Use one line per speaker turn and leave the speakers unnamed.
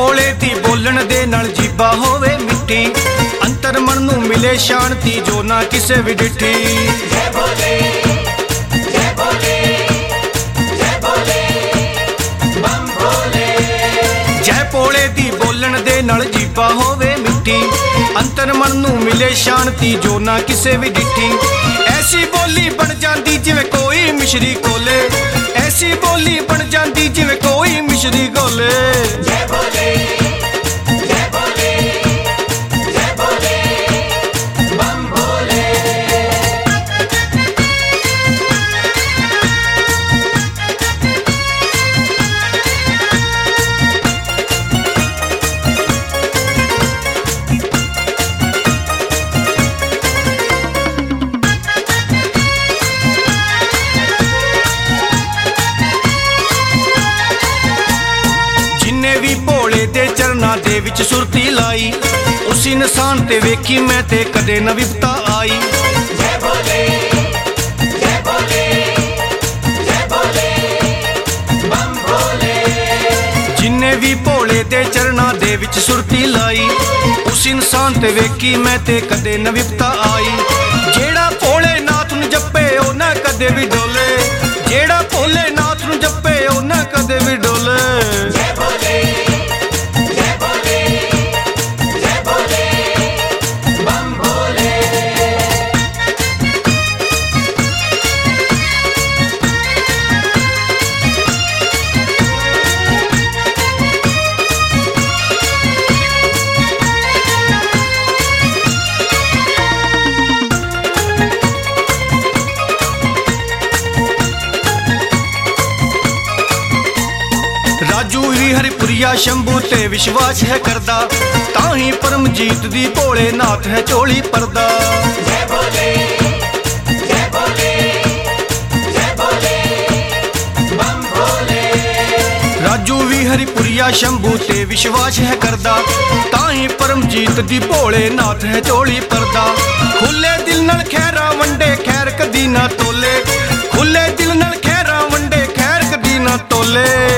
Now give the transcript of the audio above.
भोले दी बोलण दे नाल जीबा होवे मिट्टी, अंतर मन नू मिले शांति जो ना किसे भी डिठी।
जय भोले जय भोले जय भोले बम भोले।
जय भोले दी बोलण दे नाल जीबा होवे मिट्टी, अंतर मन नू मिले शांति जो ना किसे भी डिठी। ऐसी बोली बन जाती जिवें कोई मिश्री कोले, ऐसी बोली बन जाती जिवें कोई मिश्री कोले।
जय भोले जय भोले जय भोले बम भोले।
भी भोले दे चरना दे विच सुरती लाई, उस इंसान ते वेखी मैं ते कदे न विपता आई।
जय भोले जय भोले जय भोले बम भोले।
जिन्ने भी भोले दे चरना दे विच सुरती लाई, उस इंसान ते वेखी मैं ते कदे न विपता आई। जेड़ा भोले नाथ नू जपे ओ ना कदे भी डोले, जेड़ा भोले नाथ नू जपे ओ ना कदे भी डोले।
जय भोले जय भोले जय भोले बम भोले।
राजू ही हरिपुरिया शंभू ते विश्वास है करदा, ताही परमजीत दी भोले नाथ है चोली परदा।
जय भोले जय भोले जय भोले बम भोले।
राजू भी हरिपुरिया शंभू ते विश्वास है करदा, ताही परमजीत दी भोले नाथ है चोली परदा। खुले दिल नाल खैरा वंडे खैर कदी ना तोले, खुले दिल नाल खैरा वंडे खैर कदी ना तोले।